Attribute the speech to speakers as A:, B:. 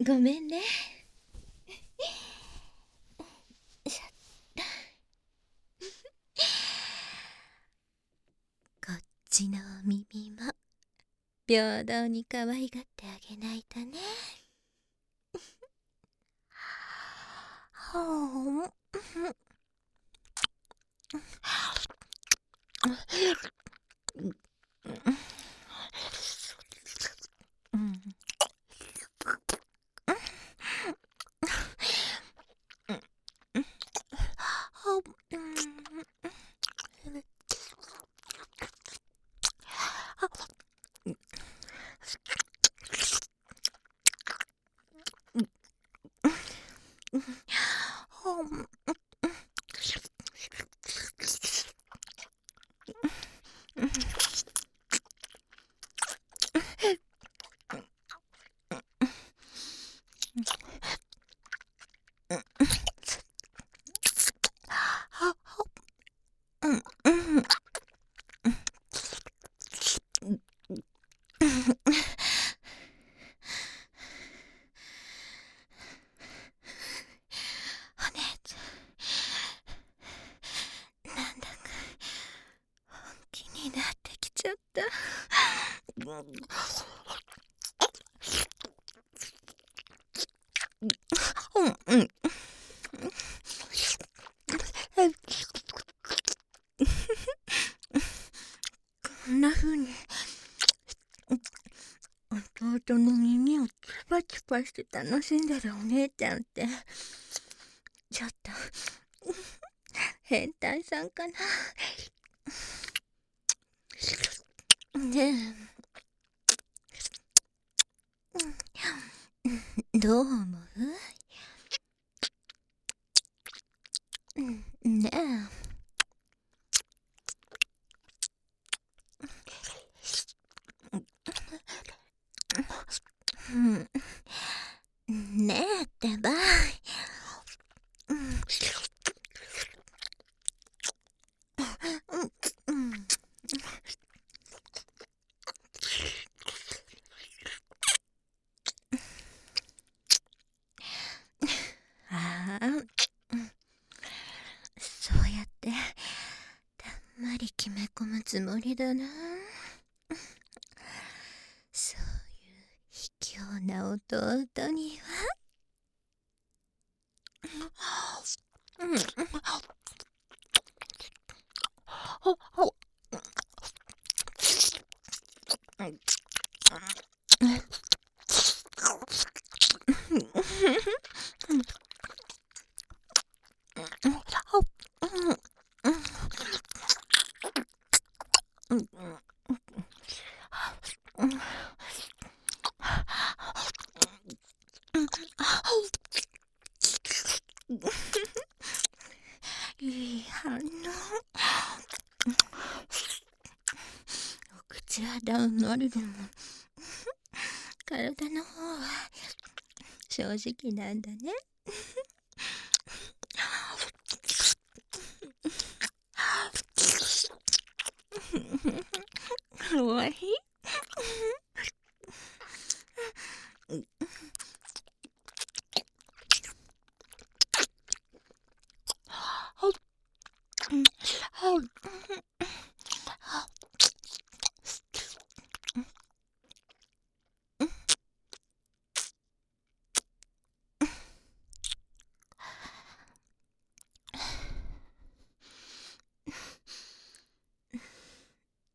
A: ごめんね。こっちの耳も平等に可愛がってあげないとね。はお姉ちゃん、なんだか本気になってきちゃった。こんな風に弟の耳をチュパチュパして楽しんでるお姉ちゃんってちょっと変態さんかな。ねえ、どう思う？ねえ。ねえってば。ああ、そうやってたんまり決め込むつもりだな。そういう卑怯な弟には。いい反応。お口はだんまりでも体の方は正直なんだね。かわいい。